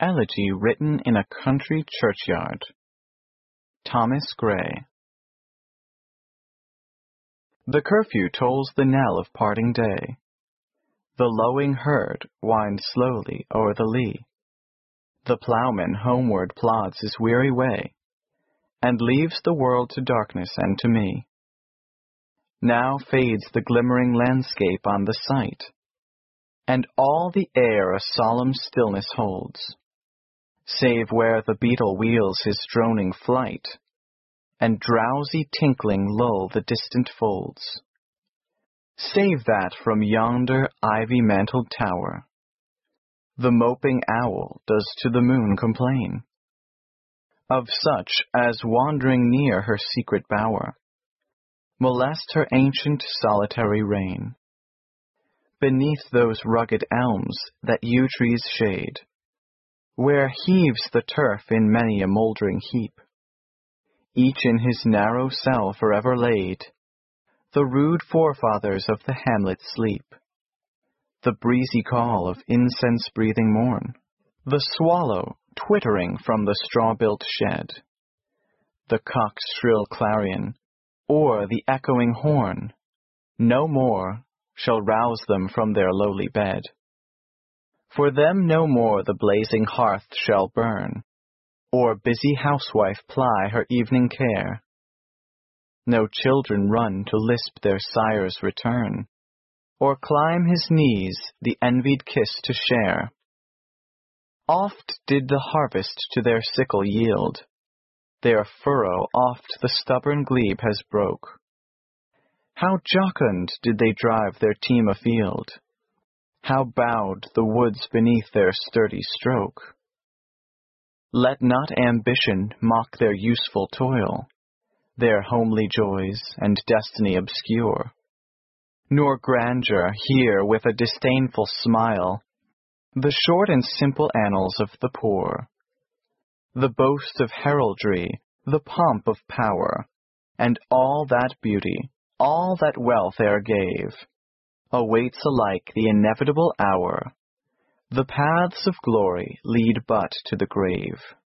Elegy written in a country churchyard. Thomas Gray. The curfew tolls the knell of parting day. The lowing herd winds slowly o'er the lea. The ploughman homeward plods his weary way, and leaves the world to darkness and to me. Now fades the glimmering landscape on the sight, and all the air a solemn stillness holds, save where the beetle wheels his droning flight, and drowsy tinkling lull the distant folds. Save that from yonder ivy-mantled tower, the moping owl does to the moon complain, of such as wandering near her secret bower, molest her ancient solitary reign. Beneath those rugged elms that yew trees shade, where heaves the turf in many a mouldering heap, each in his narrow cell forever laid, the rude forefathers of the hamlet sleep. The breezy call of incense-breathing morn, the swallow twittering from the straw-built shed, the cock's shrill clarion, or the echoing horn, no more shall rouse them from their lowly bed. For them no more the blazing hearth shall burn, or busy housewife ply her evening care. No children run to lisp their sire's return, or climb his knees the envied kiss to share. Oft did the harvest to their sickle yield, their furrow oft the stubborn glebe has broke. How jocund did they drive their team afield, how bowed the woods beneath their sturdy stroke. Let not ambition mock their useful toil, their homely joys and destiny obscure, nor grandeur hear with a disdainful smile the short and simple annals of the poor. The boast of heraldry, the pomp of power, and all that beauty, all that wealth e'er gave, awaits alike the inevitable hour. The paths of glory lead but to the grave.